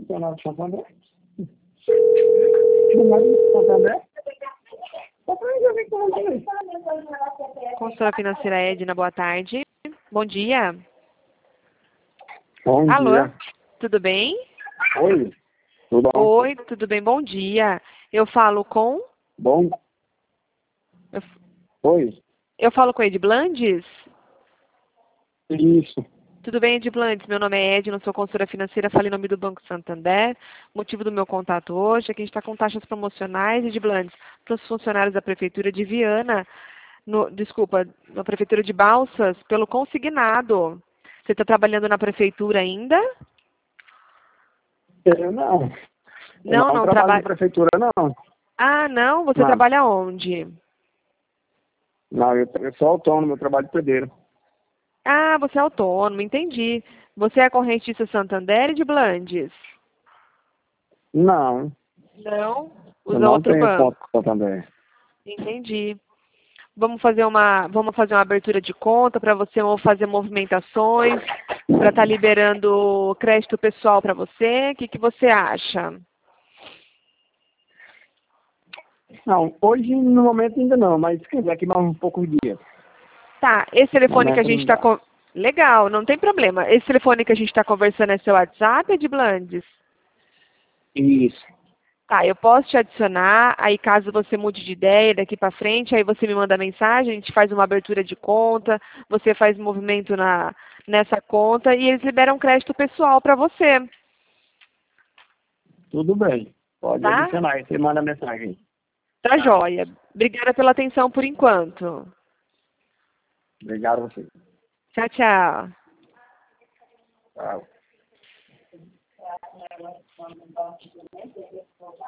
Funcionário de Santander. Funcionário de Santander. Consultora financeira Edna, boa tarde. Bom dia. Bom Alô, dia. tudo bem? Oi. Tudo bom? Oi, tudo bem? Bom dia. Eu falo com... Bom. Eu, Oi. eu falo com Ed Blandes? Isso. Tudo bem, Ed Blandes? Meu nome é Edna, sou consultora financeira, falei em nome do Banco Santander. Motivo do meu contato hoje é que a gente está com taxas promocionais, Ed Blandes, para os funcionários da Prefeitura de Viana, na Prefeitura de Balsas, pelo consignado. Você está trabalhando na Prefeitura ainda? Eu não. Eu Não, não não trabalho na trabalha. prefeitura, não. Ah, não? Você Não. trabalha onde? Não, eu sou autônomo, eu trabalho de pedreiro. Ah, você é autônomo, entendi. Você é correntista Santander e de Blandes? Não. Não. Eu Usa não outro tenho conta banco? com Santander. Entendi. Vamos fazer uma abertura de conta para você fazer movimentações, para estar liberando crédito pessoal para você. O que você acha? Não, hoje no momento ainda não, mas se quiser que mais um pouco de dia. Tá, esse No telefone que a momento gente não está... dá. Legal, não tem problema. Esse telefone que a gente está conversando é seu WhatsApp, de Blandes? Isso. Tá, eu posso te adicionar, aí caso você mude de ideia daqui para frente, aí você me manda mensagem, a gente faz uma abertura de conta, você faz movimento nessa conta e eles liberam crédito pessoal para você, Tudo bem. Pode tá? adicionar aí, você manda mensagem. Tá Tá. joia. Obrigada pela atenção por enquanto. Obrigado a você. Tchau, tchau. Tchau.